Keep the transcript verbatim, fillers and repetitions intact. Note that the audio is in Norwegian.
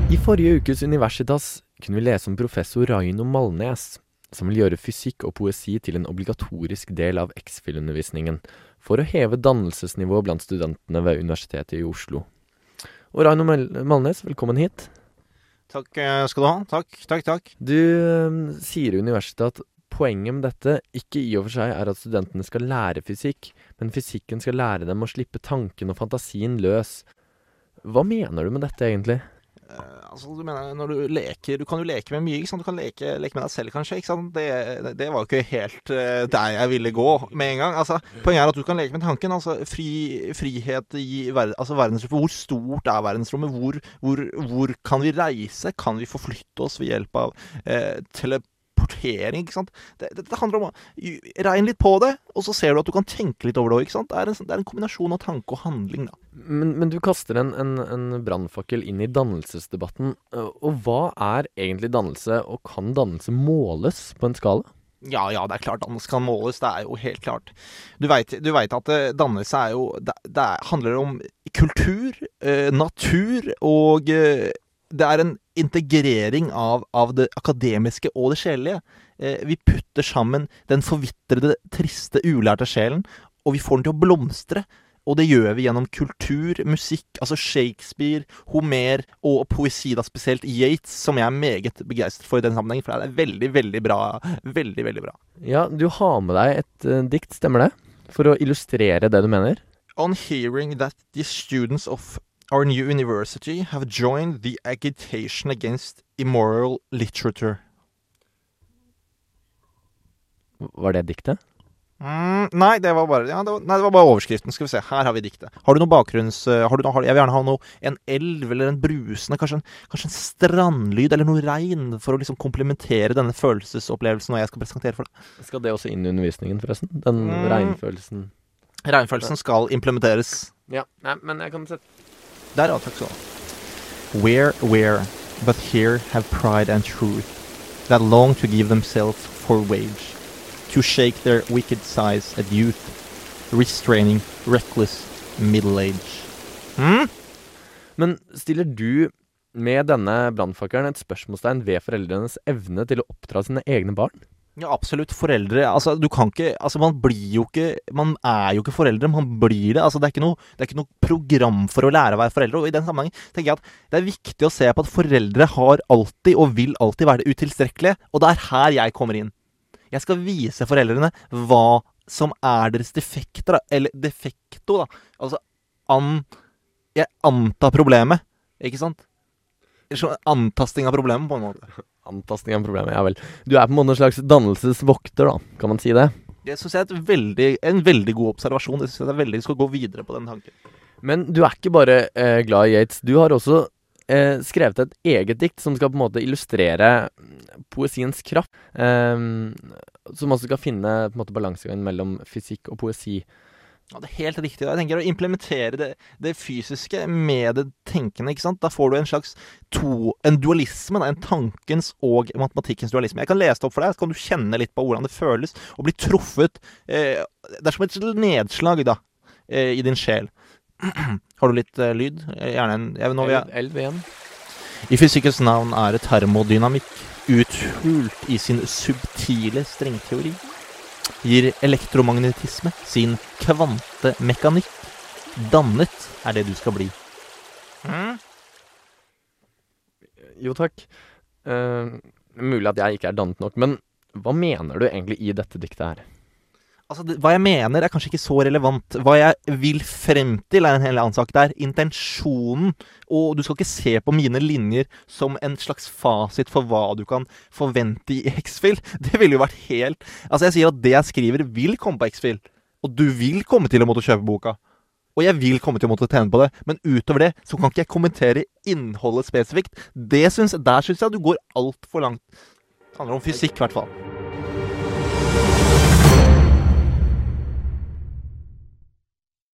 I forrige ukes Universitas kunne vi lese om professor Raino Malnes, som vil gjøre fysikk og poesi til en obligatorisk del av X-Fill-undervisningen, for å heve dannelsesnivået blant studentene ved Universitetet i Oslo. Og Raino Malnes, velkommen hit. Takk skal du ha. Takk, takk, takk. Du øh, sier i Universitetet at poenget med dette ikke i og for seg er at studentene skal lære fysikk, men fysikken skal lære dem å slippe tanken og fantasien løs. Hva mener du med dette egentlig? Uh, altså, du mener, når du leker, du kan jo leke med mye, ikke sant? Du kan leke, leke med deg selv kanskje, ikke sant? Det, det, det var jo ikke helt uh, der jeg ville gå med en gang. Altså, poenget er at du kan leke med tanken, altså fri, frihet i ver altså, verdensrommet. Hvor stort er verdensrommet? Hvor, hvor, hvor kan vi reise? Kan vi forflytte oss ved hjelp av uh, teleportering, ikke sant? Det, det, det handler om å regne litt på det, og så ser du at du kan tenke litt over det, ikke sant? Det er en, det er en kombinasjon av tanke og handling, da. Men, men du kaster en, en, en brannfakkel inn i dannelsesdebatten. Og hva er egentlig dannelse, og kan dannelse måles på en skala? Ja, ja, det er klart dannelse kan måles, det er jo helt klart. Du vet, du vet at dannelse er jo, det, det handler om kultur, eh, natur, og eh, det er en integrering av, av det akademiske og det sjelelige. Eh, vi putter sammen den forvitrede, triste, ulærte sjelen, og vi får den til å blomstre. Og det gjør vi gjennom kultur, musikk, altså Shakespeare, Homer og poesi, da spesielt Yeats, som jeg er meget begeistret for i den sammenhengen, for det er veldig, veldig bra, veldig, veldig bra. Ja, du har med deg et uh, dikt, stemmer det? For å illustrere det du mener? On hearing that the students of our new university have joined the agitation against immoral literature. Var det diktet? Mm, nei, det var bare ja, det var, nei, det var bare overskriften. Skal vi se, her har vi diktet. Har du noe bakgrunns uh, har du noe, har, Jeg vil gjerne ha noe, en elv eller en brusende, kanskje en, kanskje en strandlyd eller noe regn, for å liksom komplementere denne følelsesopplevelsen når jeg skal presentere for deg. Skal det også inn i undervisningen, forresten? Den mm. regnfølelsen? Regnfølelsen skal implementeres. Ja, nei, men jeg kan sette... Der, ja, takk skal du ha. Where, where, but here have pride and truth, that long to give themselves for wage, to shake their wicked sighs at youth, restraining reckless middle age. Mm? Men stiller du med denne brannfakkelen et spørsmålstegn ved foreldrenes evne til å oppdra sine egne barn? Ja, absolutt. Foreldre, altså du kan ikke, altså man blir jo ikke, man er jo ikke foreldre, man blir det. Altså det er ikke noe, det er ikke noe program for å lære å være foreldre, og i den sammenhengen tenker jeg at det er viktig å se på at foreldre har alltid og vil alltid være det utilstrekkelige, og det er her jeg kommer inn. Jeg skal vise foreldrene hva som er deres defekter, da. Eller defekto, da. Altså, an, jeg antar problemet, ikke sant? Eller antasting av problemet, på en måte. Antasting av problemet, ja vel. Du er på en måte en slags dannelsesvokter, da. Kan man si det? Det synes jeg er et veldig, en veldig god observasjon. Det synes jeg er veldig, du skal gå videre på den tanken. Men du er ikke bare eh, glad i Yeats. Du har også eh, skrevet et eget dikt som skal på en måte illustrere poesiens kraft, eh, som også skal finne på en måte balansegangen mellom fysikk og poesi. Ja, det er helt riktig. Jeg tenker å implementere det, det fysiske med det tenkende, ikke sant? Da får du en slags to, en dualisme, da, en tankens og matematikkens dualisme. Jeg kan lese det opp for deg, så kan du kjenne litt på hvordan det føles, og bli truffet. Eh, det er som et nedslag, da, eh, i din sjel. Har du litt eh, lyd? Gjerne en... Jeg vet, nå, jeg... Elv igjen. I fysikkens navn er termodynamikk uthult i sin subtile strengteori. Gir elektromagnetisme sin kvantemekanikk. Dannet er det du skal bli. Mm. Jo takk. Uh, mulig at jeg ikke er dannet nok, men hva mener du egentlig i dette diktet her? Altså, det, hva jeg mener er kanskje ikke så relevant. Hva jeg vil frem til er en helt annen sak. Det er intensjonen, og du skal ikke se på mine linjer som en slags fasit for hva du kan forvente i X-Fill. Det ville jo vært helt... Altså, jeg sier at det jeg skriver vil komme på X-Fill, og du vil komme til å måtte kjøpe boka. Og jeg vil komme til å måtte tjene på det, men utover det så kan ikke jeg kommentere innholdet spesifikt. Det synes, der synes jeg du går alt for langt. Det handler om fysikk i hvert fall.